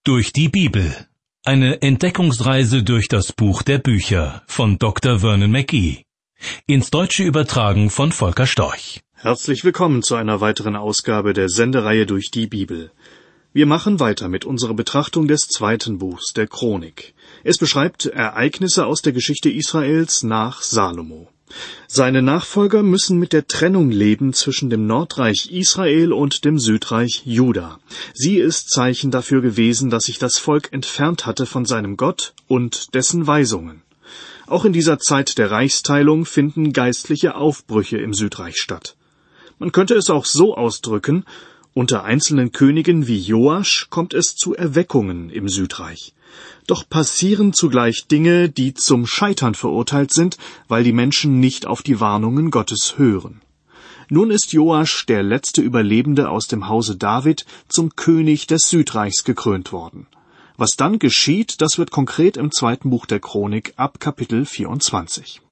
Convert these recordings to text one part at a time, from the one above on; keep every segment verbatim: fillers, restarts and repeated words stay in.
Durch die Bibel. Eine Entdeckungsreise durch das Buch der Bücher von Doktor Vernon McGee. Ins Deutsche übertragen von Volker Storch. Herzlich willkommen zu einer weiteren Ausgabe der Sendereihe Durch die Bibel. Wir machen weiter mit unserer Betrachtung des zweiten Buchs der Chronik. Es beschreibt Ereignisse aus der Geschichte Israels nach Salomo. Seine Nachfolger müssen mit der Trennung leben zwischen dem Nordreich Israel und dem Südreich Juda. Sie ist Zeichen dafür gewesen, dass sich das Volk entfernt hatte von seinem Gott und dessen Weisungen. Auch in dieser Zeit der Reichsteilung finden geistliche Aufbrüche im Südreich statt. Man könnte es auch so ausdrücken: Unter einzelnen Königen wie Joasch kommt es zu Erweckungen im Südreich. Doch passieren zugleich Dinge, die zum Scheitern verurteilt sind, weil die Menschen nicht auf die Warnungen Gottes hören. Nun ist Joasch, der letzte Überlebende aus dem Hause David, zum König des Südreichs gekrönt worden. Was dann geschieht, das wird konkret im zweiten Buch der Chronik ab Kapitel vierundzwanzig.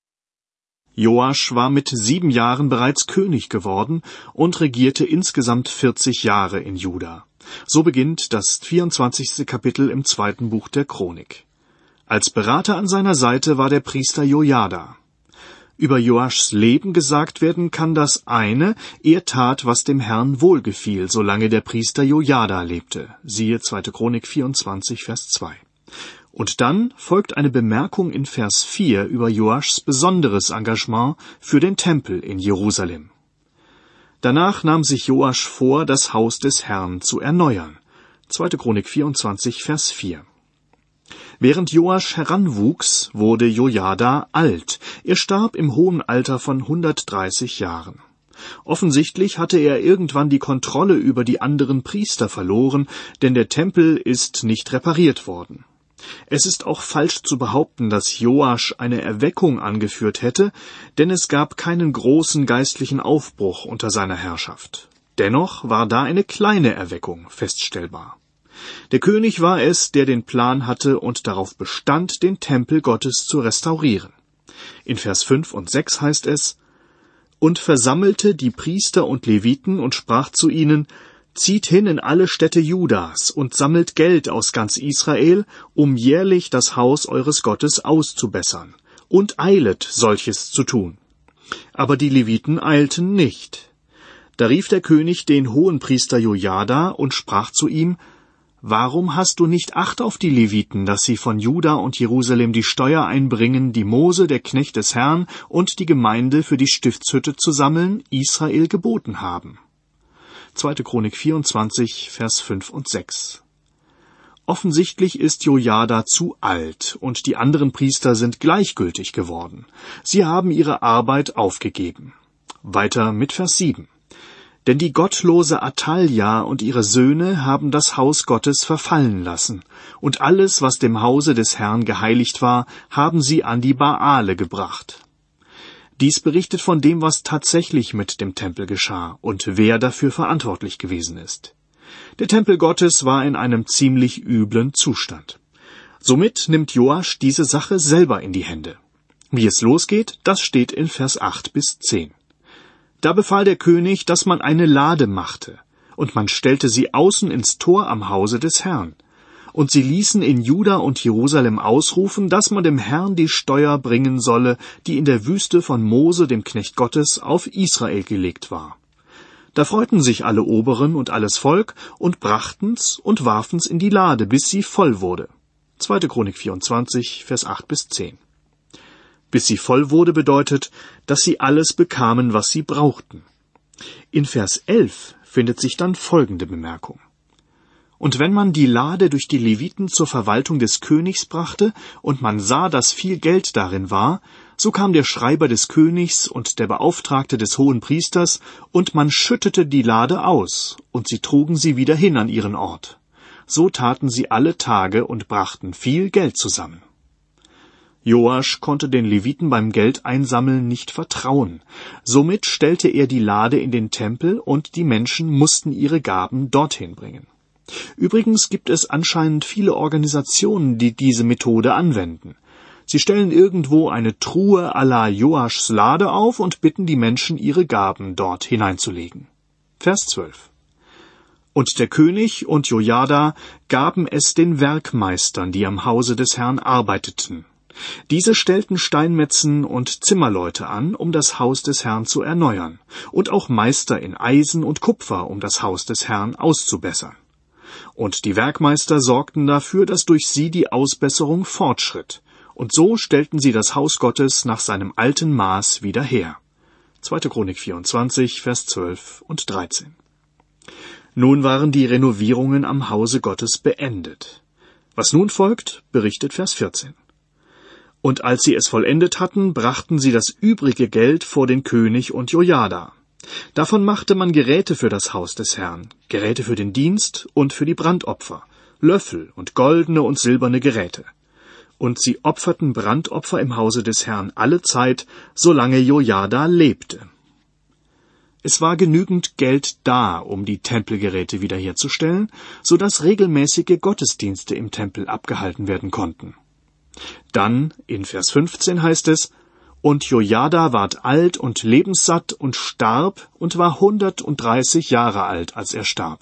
Joasch war mit sieben Jahren bereits König geworden und regierte insgesamt vierzig Jahre in Juda. So beginnt das vierundzwanzigste Kapitel im zweiten Buch der Chronik. Als Berater an seiner Seite war der Priester Jojada. Über Joaschs Leben gesagt werden kann das eine: Er tat, was dem Herrn wohlgefiel, solange der Priester Jojada lebte. Siehe zweite Chronik vierundzwanzig, Vers zwei. Und dann folgt eine Bemerkung in Vers vier über Joaschs besonderes Engagement für den Tempel in Jerusalem. Danach nahm sich Joasch vor, das Haus des Herrn zu erneuern. zweite Chronik vierundzwanzig, Vers vier. Während Joasch heranwuchs, wurde Jojada alt. Er starb im hohen Alter von hundertdreißig Jahren. Offensichtlich hatte er irgendwann die Kontrolle über die anderen Priester verloren, denn der Tempel ist nicht repariert worden. Es ist auch falsch zu behaupten, dass Joasch eine Erweckung angeführt hätte, denn es gab keinen großen geistlichen Aufbruch unter seiner Herrschaft. Dennoch war da eine kleine Erweckung feststellbar. Der König war es, der den Plan hatte und darauf bestand, den Tempel Gottes zu restaurieren. In Vers fünf und sechs heißt es: Und versammelte die Priester und Leviten und sprach zu ihnen: Zieht hin in alle Städte Judas und sammelt Geld aus ganz Israel, um jährlich das Haus eures Gottes auszubessern, und eilet, solches zu tun. Aber die Leviten eilten nicht. Da rief der König den Hohenpriester Jojada und sprach zu ihm: Warum hast du nicht Acht auf die Leviten, dass sie von Juda und Jerusalem die Steuer einbringen, die Mose, der Knecht des Herrn, und die Gemeinde für die Stiftshütte zu sammeln, Israel geboten haben? zweite Chronik vierundzwanzig, Vers fünf und sechs. Offensichtlich ist Jojada zu alt und die anderen Priester sind gleichgültig geworden. Sie haben ihre Arbeit aufgegeben. Weiter mit Vers sieben. Denn die gottlose Athalja und ihre Söhne haben das Haus Gottes verfallen lassen, und alles, was dem Hause des Herrn geheiligt war, haben sie an die Baale gebracht. Dies berichtet von dem, was tatsächlich mit dem Tempel geschah und wer dafür verantwortlich gewesen ist. Der Tempel Gottes war in einem ziemlich üblen Zustand. Somit nimmt Joasch diese Sache selber in die Hände. Wie es losgeht, das steht in Vers acht bis zehn. Da befahl der König, dass man eine Lade machte, und man stellte sie außen ins Tor am Hause des Herrn. Und sie ließen in Juda und Jerusalem ausrufen, dass man dem Herrn die Steuer bringen solle, die in der Wüste von Mose, dem Knecht Gottes, auf Israel gelegt war. Da freuten sich alle Oberen und alles Volk und brachten's und warfen's in die Lade, bis sie voll wurde. zweite Chronik vierundzwanzig, Vers acht bis zehn. Bis sie voll wurde bedeutet, dass sie alles bekamen, was sie brauchten. In Vers elf findet sich dann folgende Bemerkung: Und wenn man die Lade durch die Leviten zur Verwaltung des Königs brachte, und man sah, dass viel Geld darin war, so kam der Schreiber des Königs und der Beauftragte des Hohenpriesters, und man schüttete die Lade aus, und sie trugen sie wieder hin an ihren Ort. So taten sie alle Tage und brachten viel Geld zusammen. Joasch konnte den Leviten beim Geldeinsammeln nicht vertrauen. Somit stellte er die Lade in den Tempel, und die Menschen mussten ihre Gaben dorthin bringen. Übrigens gibt es anscheinend viele Organisationen, die diese Methode anwenden. Sie stellen irgendwo eine Truhe à la Joaschs Lade auf und bitten die Menschen, ihre Gaben dort hineinzulegen. Vers zwölf. Und der König und Jojada gaben es den Werkmeistern, die am Hause des Herrn arbeiteten. Diese stellten Steinmetzen und Zimmerleute an, um das Haus des Herrn zu erneuern, und auch Meister in Eisen und Kupfer, um das Haus des Herrn auszubessern. Und die Werkmeister sorgten dafür, dass durch sie die Ausbesserung fortschritt, und so stellten sie das Haus Gottes nach seinem alten Maß wieder her. zweite. Chronik vierundzwanzig, Vers zwölf und dreizehn. Nun waren die Renovierungen am Hause Gottes beendet. Was nun folgt, berichtet Vers vierzehn. Und als sie es vollendet hatten, brachten sie das übrige Geld vor den König und Jojada. Davon machte man Geräte für das Haus des Herrn, Geräte für den Dienst und für die Brandopfer, Löffel und goldene und silberne Geräte. Und sie opferten Brandopfer im Hause des Herrn alle Zeit, solange Jojada lebte. Es war genügend Geld da, um die Tempelgeräte wiederherzustellen, so dass regelmäßige Gottesdienste im Tempel abgehalten werden konnten. Dann, in Vers fünfzehn heißt es, und Jojada ward alt und lebenssatt und starb und war hundertunddreißig Jahre alt, als er starb.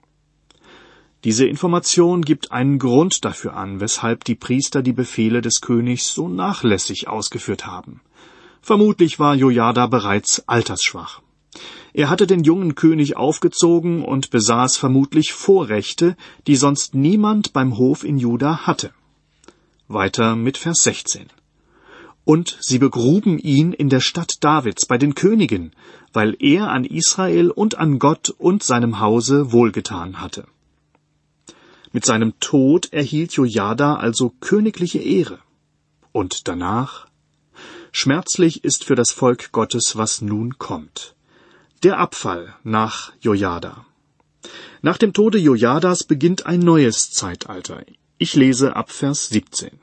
Diese Information gibt einen Grund dafür an, weshalb die Priester die Befehle des Königs so nachlässig ausgeführt haben. Vermutlich war Jojada bereits altersschwach. Er hatte den jungen König aufgezogen und besaß vermutlich Vorrechte, die sonst niemand beim Hof in Juda hatte. Weiter mit Vers sechzehn. Und sie begruben ihn in der Stadt Davids bei den Königen, weil er an Israel und an Gott und seinem Hause wohlgetan hatte. Mit seinem Tod erhielt Jojada also königliche Ehre. Und danach? Schmerzlich ist für das Volk Gottes, was nun kommt. Der Abfall nach Jojada. Nach dem Tode Jojadas beginnt ein neues Zeitalter. Ich lese ab Vers siebzehn.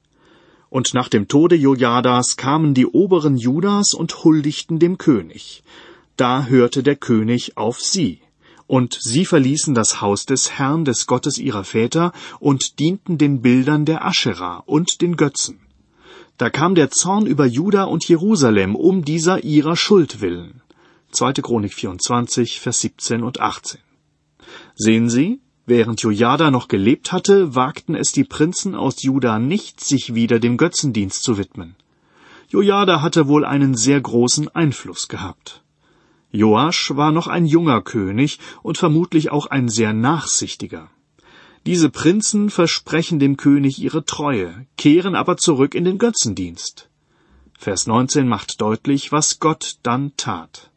Und nach dem Tode Jojadas kamen die Oberen Judas und huldigten dem König. Da hörte der König auf sie. Und sie verließen das Haus des Herrn, des Gottes ihrer Väter, und dienten den Bildern der Aschera und den Götzen. Da kam der Zorn über Juda und Jerusalem um dieser ihrer Schuld willen. zweite. Chronik vierundzwanzig, Vers siebzehn und achtzehn. Sehen Sie, während Jojada noch gelebt hatte, wagten es die Prinzen aus Juda nicht, sich wieder dem Götzendienst zu widmen. Jojada hatte wohl einen sehr großen Einfluss gehabt. Joasch war noch ein junger König und vermutlich auch ein sehr nachsichtiger. Diese Prinzen versprechen dem König ihre Treue, kehren aber zurück in den Götzendienst. Vers neunzehn macht deutlich, was Gott dann tat.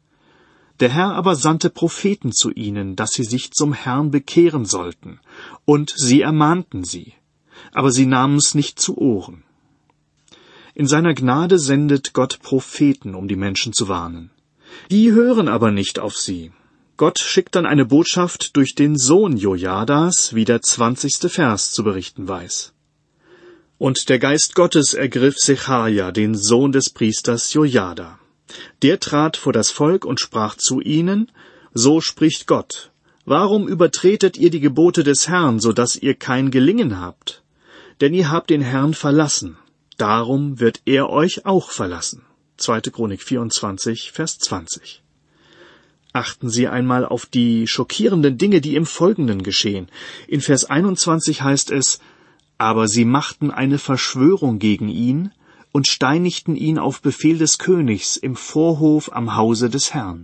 Der Herr aber sandte Propheten zu ihnen, dass sie sich zum Herrn bekehren sollten, und sie ermahnten sie, aber sie nahmen es nicht zu Ohren. In seiner Gnade sendet Gott Propheten, um die Menschen zu warnen. Die hören aber nicht auf sie. Gott schickt dann eine Botschaft durch den Sohn Jojadas, wie der zwanzigste Vers zu berichten weiß. Und der Geist Gottes ergriff Secharia, den Sohn des Priesters Jojada. Der trat vor das Volk und sprach zu ihnen, so spricht Gott, warum übertretet ihr die Gebote des Herrn, so dass ihr kein Gelingen habt? Denn ihr habt den Herrn verlassen, darum wird er euch auch verlassen. zweite. Chronik vierundzwanzig, Vers zwanzig. Achten Sie einmal auf die schockierenden Dinge, die im Folgenden geschehen. In Vers einundzwanzig heißt es, aber sie machten eine Verschwörung gegen ihn und steinigten ihn auf Befehl des Königs im Vorhof am Hause des Herrn.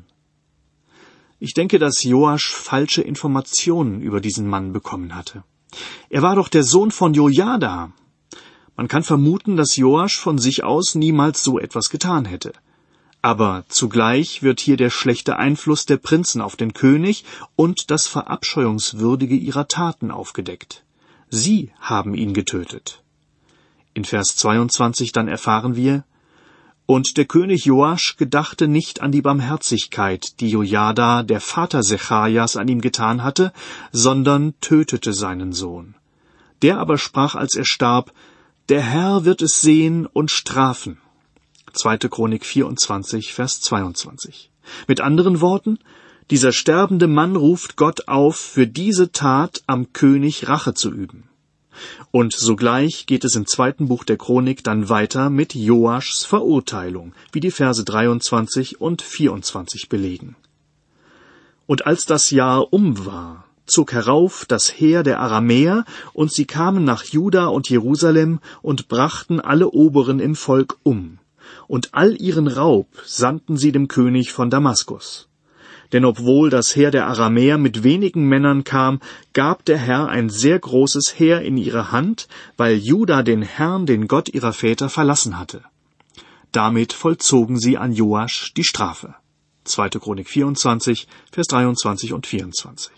Ich denke, dass Joasch falsche Informationen über diesen Mann bekommen hatte. Er war doch der Sohn von Jojada. Man kann vermuten, dass Joasch von sich aus niemals so etwas getan hätte. Aber zugleich wird hier der schlechte Einfluss der Prinzen auf den König und das Verabscheuungswürdige ihrer Taten aufgedeckt. Sie haben ihn getötet. In Vers zweiundzwanzig dann erfahren wir, und der König Joasch gedachte nicht an die Barmherzigkeit, die Jojada, der Vater Secharias, an ihm getan hatte, sondern tötete seinen Sohn. Der aber sprach, als er starb, der Herr wird es sehen und strafen. zweite. Chronik vierundzwanzig, Vers zweiundzwanzig. Mit anderen Worten, dieser sterbende Mann ruft Gott auf, für diese Tat am König Rache zu üben. Und sogleich geht es im zweiten Buch der Chronik dann weiter mit Joaschs Verurteilung, wie die Verse dreiundzwanzig und vierundzwanzig belegen. Und als das Jahr um war, zog herauf das Heer der Aramäer, und sie kamen nach Juda und Jerusalem und brachten alle Oberen im Volk um, und all ihren Raub sandten sie dem König von Damaskus. Denn obwohl das Heer der Aramäer mit wenigen Männern kam, gab der Herr ein sehr großes Heer in ihre Hand, weil Juda den Herrn, den Gott ihrer Väter, verlassen hatte. Damit vollzogen sie an Joasch die Strafe. zweite Chronik vierundzwanzig, Vers dreiundzwanzig und vierundzwanzig.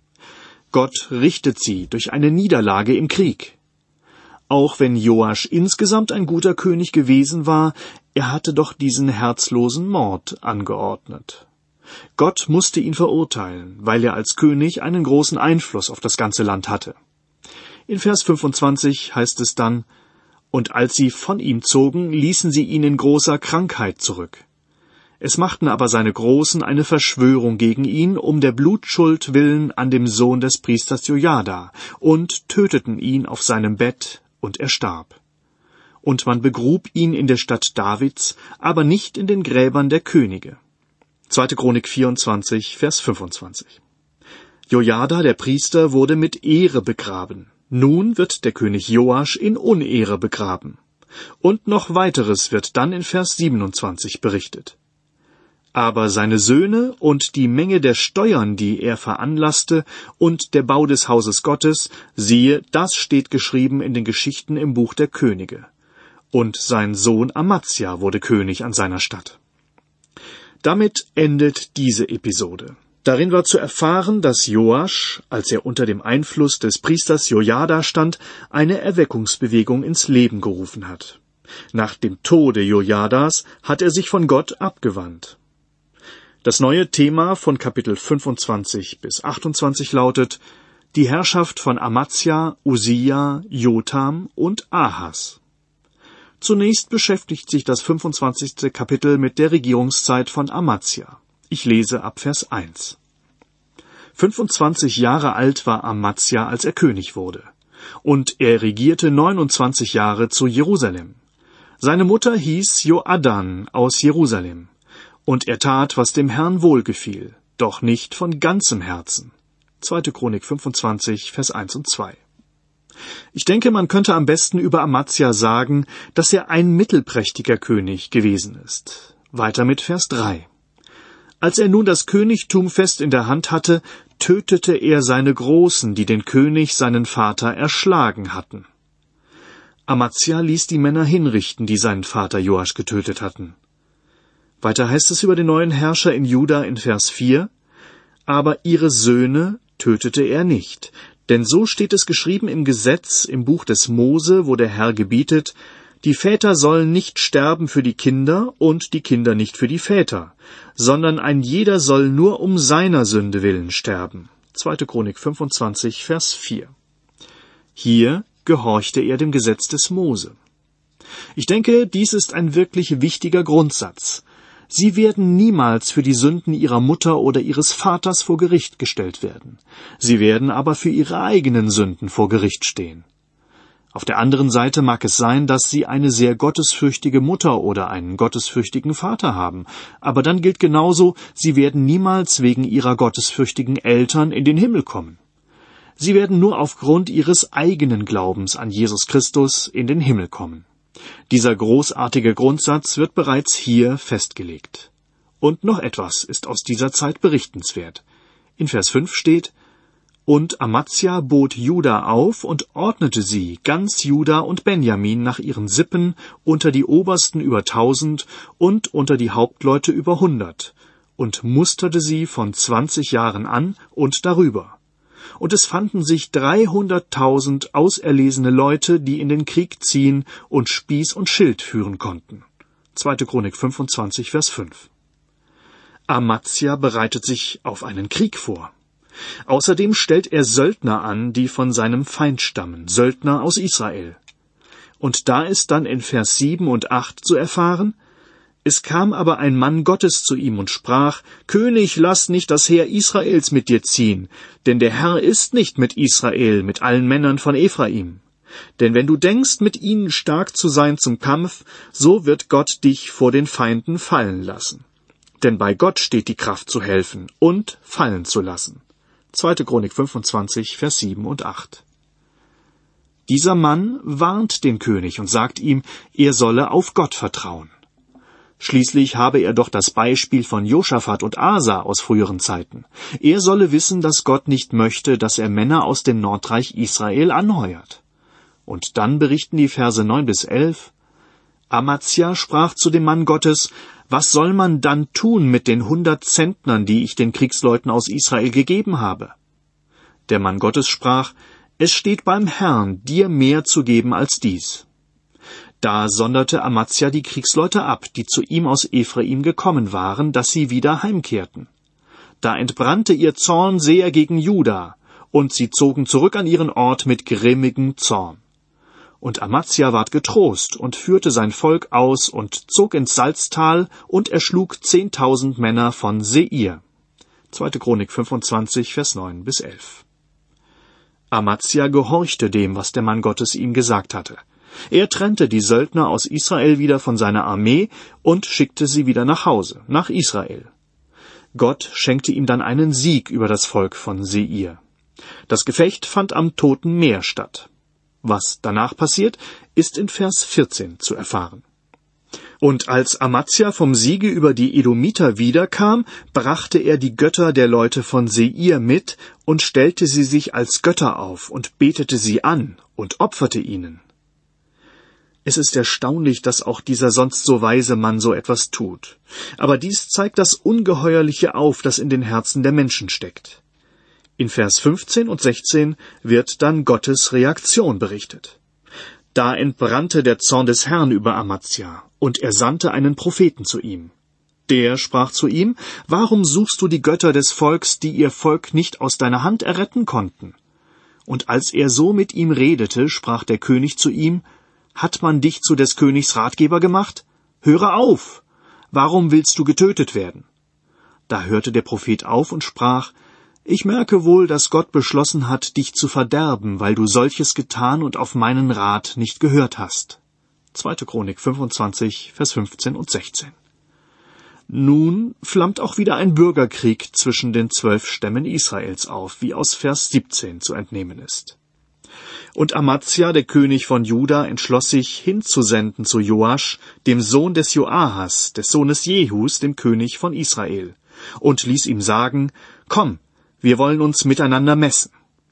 Gott richtet sie durch eine Niederlage im Krieg. Auch wenn Joasch insgesamt ein guter König gewesen war, er hatte doch diesen herzlosen Mord angeordnet. Gott musste ihn verurteilen, weil er als König einen großen Einfluss auf das ganze Land hatte. In Vers fünfundzwanzig heißt es dann: Und als sie von ihm zogen, ließen sie ihn in großer Krankheit zurück. Es machten aber seine Großen eine Verschwörung gegen ihn, um der Blutschuld willen an dem Sohn des Priesters Jojada, und töteten ihn auf seinem Bett, und er starb. Und man begrub ihn in der Stadt Davids, aber nicht in den Gräbern der Könige. zweite Chronik vierundzwanzig, Vers fünfundzwanzig. Jojada, der Priester, wurde mit Ehre begraben. Nun wird der König Joasch in Unehre begraben. Und noch weiteres wird dann in Vers siebenundzwanzig berichtet. Aber seine Söhne und die Menge der Steuern, die er veranlasste, und der Bau des Hauses Gottes, siehe, das steht geschrieben in den Geschichten im Buch der Könige. Und sein Sohn Amazia wurde König an seiner Stadt. Damit endet diese Episode. Darin war zu erfahren, dass Joasch, als er unter dem Einfluss des Priesters Jojada stand, eine Erweckungsbewegung ins Leben gerufen hat. Nach dem Tode Jojadas hat er sich von Gott abgewandt. Das neue Thema von Kapitel fünfundzwanzig bis achtundzwanzig lautet: Die Herrschaft von Amazia, Usia, Jotham und Ahas. Zunächst beschäftigt sich das fünfundzwanzigste Kapitel mit der Regierungszeit von Amazia. Ich lese ab Vers eins. fünfundzwanzig Jahre alt war Amazia, als er König wurde, und er regierte neunundzwanzig Jahre zu Jerusalem. Seine Mutter hieß Joadan aus Jerusalem. Und er tat, was dem Herrn wohlgefiel, doch nicht von ganzem Herzen. zweite Chronik fünfundzwanzig, Vers eins und zwei. Ich denke, man könnte am besten über Amazia sagen, dass er ein mittelprächtiger König gewesen ist. Weiter mit Vers drei. Als er nun das Königtum fest in der Hand hatte, tötete er seine Großen, die den König, seinen Vater, erschlagen hatten. Amazia ließ die Männer hinrichten, die seinen Vater Joasch getötet hatten. Weiter heißt es über den neuen Herrscher in Juda in Vers vier: Aber ihre Söhne tötete er nicht, denn so steht es geschrieben im Gesetz, im Buch des Mose, wo der Herr gebietet: Die Väter sollen nicht sterben für die Kinder und die Kinder nicht für die Väter, sondern ein jeder soll nur um seiner Sünde willen sterben. zweite Chronik fünfundzwanzig, Vers vier. Hier gehorchte er dem Gesetz des Mose. Ich denke, dies ist ein wirklich wichtiger Grundsatz. Sie werden niemals für die Sünden ihrer Mutter oder ihres Vaters vor Gericht gestellt werden. Sie werden aber für ihre eigenen Sünden vor Gericht stehen. Auf der anderen Seite mag es sein, dass sie eine sehr gottesfürchtige Mutter oder einen gottesfürchtigen Vater haben, aber dann gilt genauso, sie werden niemals wegen ihrer gottesfürchtigen Eltern in den Himmel kommen. Sie werden nur aufgrund ihres eigenen Glaubens an Jesus Christus in den Himmel kommen. Dieser großartige Grundsatz wird bereits hier festgelegt. Und noch etwas ist aus dieser Zeit berichtenswert. In Vers fünf steht: Und Amazia bot Juda auf und ordnete sie, ganz Juda und Benjamin, nach ihren Sippen, unter die Obersten über tausend und unter die Hauptleute über hundert, und musterte sie von zwanzig Jahren an und darüber. Und es fanden sich dreihunderttausend auserlesene Leute, die in den Krieg ziehen und Spieß und Schild führen konnten. zweite Chronik fünfundzwanzig, Vers fünf. Amazia bereitet sich auf einen Krieg vor. Außerdem stellt er Söldner an, die von seinem Feind stammen, Söldner aus Israel. Und da ist dann in Vers sieben und acht zu erfahren: Es kam aber ein Mann Gottes zu ihm und sprach: König, lass nicht das Heer Israels mit dir ziehen, denn der Herr ist nicht mit Israel, mit allen Männern von Ephraim. Denn wenn du denkst, mit ihnen stark zu sein zum Kampf, so wird Gott dich vor den Feinden fallen lassen. denn bei Gott steht die Kraft zu helfen und fallen zu lassen. zweite Chronik fünfundzwanzig, Vers sieben und acht. Dieser Mann warnt den König und sagt ihm, er solle auf Gott vertrauen. Schließlich habe er doch das Beispiel von Josaphat und Asa aus früheren Zeiten. Er solle wissen, dass Gott nicht möchte, dass er Männer aus dem Nordreich Israel anheuert. Und dann berichten die Verse neun bis elf, Amazia sprach zu dem Mann Gottes, was soll man dann tun mit den hundert Zentnern, die ich den Kriegsleuten aus Israel gegeben habe? Der Mann Gottes sprach, es steht beim Herrn, dir mehr zu geben als dies. Da sonderte Amazia die Kriegsleute ab, die zu ihm aus Ephraim gekommen waren, dass sie wieder heimkehrten. Da entbrannte ihr Zorn sehr gegen Juda, und sie zogen zurück an ihren Ort mit grimmigem Zorn. Und Amazia ward getrost und führte sein Volk aus und zog ins Salztal und erschlug zehntausend Männer von Seir. zweite Chronik fünfundzwanzig, Vers neun bis elf. Amazia gehorchte dem, was der Mann Gottes ihm gesagt hatte. Er trennte die Söldner aus Israel wieder von seiner Armee und schickte sie wieder nach Hause, nach Israel. Gott schenkte ihm dann einen Sieg über das Volk von Seir. Das Gefecht fand am Toten Meer statt. Was danach passiert, ist in Vers vierzehn zu erfahren. Und als Amazia vom Siege über die Edomiter wiederkam, brachte er die Götter der Leute von Seir mit und stellte sie sich als Götter auf und betete sie an und opferte ihnen. Es ist erstaunlich, dass auch dieser sonst so weise Mann so etwas tut. Aber dies zeigt das Ungeheuerliche auf, das in den Herzen der Menschen steckt. In Vers fünfzehn und sechzehn wird dann Gottes Reaktion berichtet. Da entbrannte der Zorn des Herrn über Amazia, und er sandte einen Propheten zu ihm. Der sprach zu ihm, warum suchst du die Götter des Volks, die ihr Volk nicht aus deiner Hand erretten konnten? Und als er so mit ihm redete, sprach der König zu ihm, hat man dich zu des Königs Ratgeber gemacht? Höre auf! Warum willst du getötet werden? Da hörte der Prophet auf und sprach, ich merke wohl, dass Gott beschlossen hat, dich zu verderben, weil du solches getan und auf meinen Rat nicht gehört hast. zweite Chronik fünfundzwanzig, Vers fünfzehn und sechzehn. Nun flammt auch wieder ein Bürgerkrieg zwischen den zwölf Stämmen Israels auf, wie aus Vers siebzehn zu entnehmen ist. Und Amazia, der König von Juda, entschloss sich, hinzusenden zu Joasch, dem Sohn des Joahas, des Sohnes Jehus, dem König von Israel, und ließ ihm sagen, komm, wir wollen uns miteinander messen.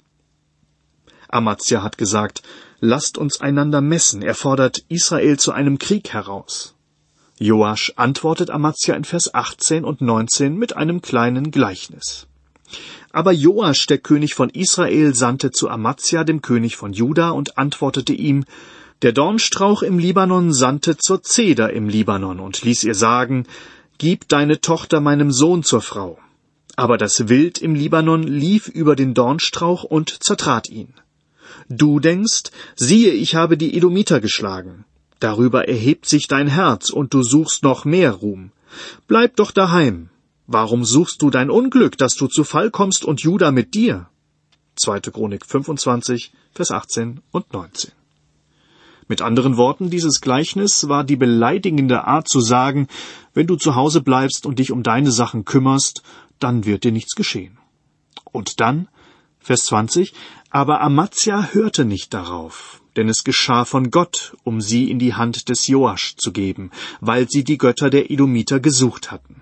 Amazia hat gesagt, lasst uns einander messen, er fordert Israel zu einem Krieg heraus. Joasch antwortet Amazia in Vers achtzehn und neunzehn mit einem kleinen Gleichnis. Aber Joasch, der König von Israel, sandte zu Amazia, dem König von Juda, und antwortete ihm, der Dornstrauch im Libanon sandte zur Zeder im Libanon und ließ ihr sagen, gib deine Tochter meinem Sohn zur Frau. Aber das Wild im Libanon lief über den Dornstrauch und zertrat ihn. Du denkst, siehe, ich habe die Edomiter geschlagen. Darüber erhebt sich dein Herz, und du suchst noch mehr Ruhm. Bleib doch daheim. Warum suchst du dein Unglück, dass du zu Fall kommst und Juda mit dir? zweite Chronik fünfundzwanzig, Vers achtzehn und neunzehn. Mit anderen Worten, dieses Gleichnis war die beleidigende Art zu sagen, wenn du zu Hause bleibst und dich um deine Sachen kümmerst, dann wird dir nichts geschehen. Und dann, Vers zwanzig, aber Amazia hörte nicht darauf, denn es geschah von Gott, um sie in die Hand des Joasch zu geben, weil sie die Götter der Edomiter gesucht hatten.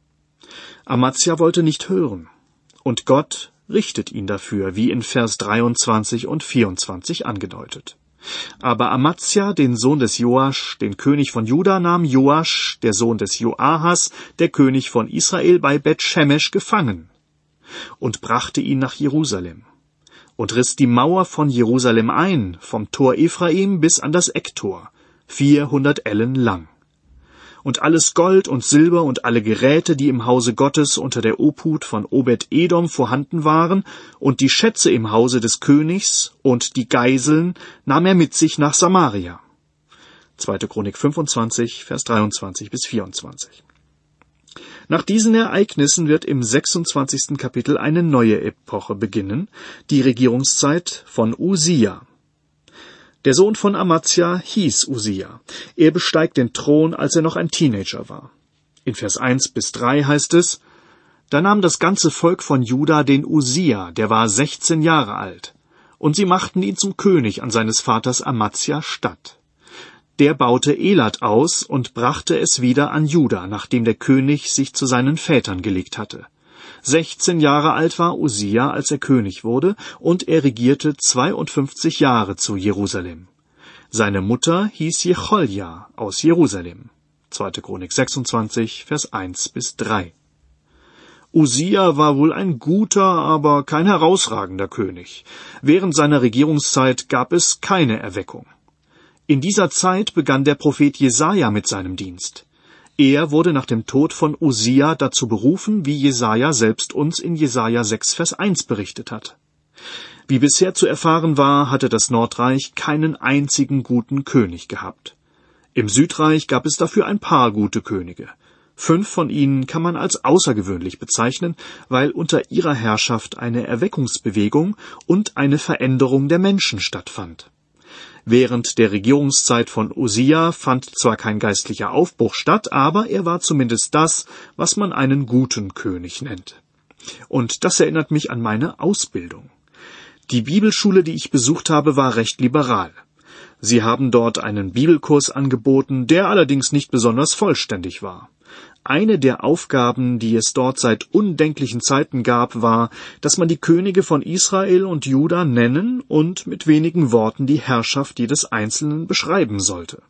Amazia wollte nicht hören, und Gott richtet ihn dafür, wie in Vers dreiundzwanzig und vierundzwanzig angedeutet. Aber Amazia, den Sohn des Joasch, den König von Juda, nahm Joasch, der Sohn des Joahas, der König von Israel, bei Bet-Shemesh gefangen und brachte ihn nach Jerusalem und riss die Mauer von Jerusalem ein, vom Tor Ephraim bis an das Ecktor, vierhundert Ellen lang. Und alles Gold und Silber und alle Geräte, die im Hause Gottes unter der Obhut von Obed-Edom vorhanden waren, und die Schätze im Hause des Königs und die Geiseln nahm er mit sich nach Samaria. zweite Chronik fünfundzwanzig, Vers dreiundzwanzig bis vierundzwanzig. Nach diesen Ereignissen wird im sechsundzwanzigsten Kapitel eine neue Epoche beginnen, die Regierungszeit von Usia. Der Sohn von Amazia hieß Usia. Er besteigt den Thron, als er noch ein Teenager war. In Vers eins bis drei heißt es: Da nahm das ganze Volk von Juda den Usia, der war sechzehn Jahre alt, und sie machten ihn zum König an seines Vaters Amazia statt. Der baute Elat aus und brachte es wieder an Juda, nachdem der König sich zu seinen Vätern gelegt hatte. Sechzehn Jahre alt war Usia, als er König wurde, und er regierte zweiundfünfzig Jahre zu Jerusalem. Seine Mutter hieß Jecholja aus Jerusalem. zweite Chronik sechsundzwanzig, Vers eins bis drei. Usia war wohl ein guter, aber kein herausragender König. Während seiner Regierungszeit gab es keine Erweckung. In dieser Zeit begann der Prophet Jesaja mit seinem Dienst. Er wurde nach dem Tod von Usia dazu berufen, wie Jesaja selbst uns in Jesaja sechs, Vers eins berichtet hat. Wie bisher zu erfahren war, hatte das Nordreich keinen einzigen guten König gehabt. Im Südreich gab es dafür ein paar gute Könige. Fünf von ihnen kann man als außergewöhnlich bezeichnen, weil unter ihrer Herrschaft eine Erweckungsbewegung und eine Veränderung der Menschen stattfand. Während der Regierungszeit von Usia fand zwar kein geistlicher Aufbruch statt, aber er war zumindest das, was man einen guten König nennt. Und das erinnert mich an meine Ausbildung. Die Bibelschule, die ich besucht habe, war recht liberal. Sie haben dort einen Bibelkurs angeboten, der allerdings nicht besonders vollständig war. Eine der Aufgaben, die es dort seit undenklichen Zeiten gab, war, dass man die Könige von Israel und Juda nennen und mit wenigen Worten die Herrschaft jedes Einzelnen beschreiben sollte.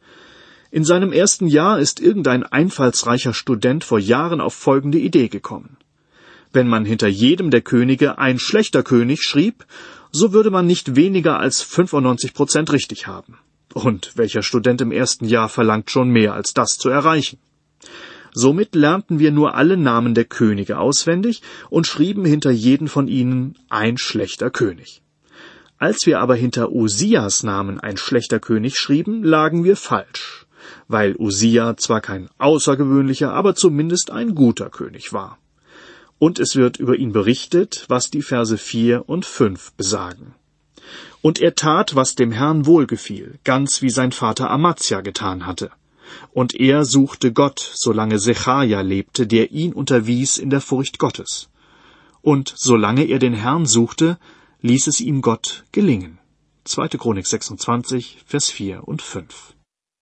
In seinem ersten Jahr ist irgendein einfallsreicher Student vor Jahren auf folgende Idee gekommen. Wenn man hinter jedem der Könige ein schlechter König schrieb, so würde man nicht weniger als fünfundneunzig Prozent richtig haben. Und welcher Student im ersten Jahr verlangt schon mehr als das zu erreichen? Somit lernten wir nur alle Namen der Könige auswendig und schrieben hinter jeden von ihnen ein schlechter König. Als wir aber hinter Usias Namen ein schlechter König schrieben, lagen wir falsch, weil Usia zwar kein außergewöhnlicher, aber zumindest ein guter König war. Und es wird über ihn berichtet, was die Verse vier und fünf besagen. Und er tat, was dem Herrn wohlgefiel, ganz wie sein Vater Amazia getan hatte. Und er suchte Gott, solange Sechaja lebte, der ihn unterwies in der Furcht Gottes. Und solange er den Herrn suchte, ließ es ihm Gott gelingen. zweite Chronik sechsundzwanzig, Vers vier und fünf.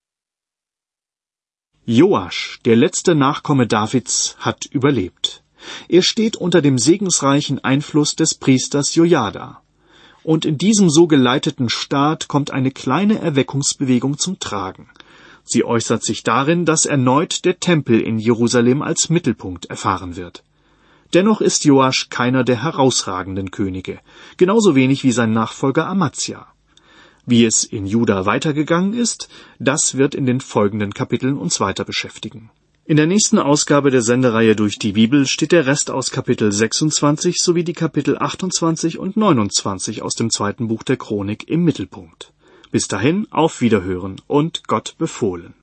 Joasch, der letzte Nachkomme Davids, hat überlebt. Er steht unter dem segensreichen Einfluss des Priesters Jojada. Und in diesem so geleiteten Staat kommt eine kleine Erweckungsbewegung zum Tragen. Sie äußert sich darin, dass erneut der Tempel in Jerusalem als Mittelpunkt erfahren wird. Dennoch ist Joasch keiner der herausragenden Könige, genauso wenig wie sein Nachfolger Amazia. Wie es in Juda weitergegangen ist, das wird in den folgenden Kapiteln uns weiter beschäftigen. In der nächsten Ausgabe der Sendereihe Durch die Bibel steht der Rest aus Kapitel sechsundzwanzig sowie die Kapitel achtundzwanzig und neunundzwanzig aus dem zweiten Buch der Chronik im Mittelpunkt. Bis dahin, auf Wiederhören und Gott befohlen.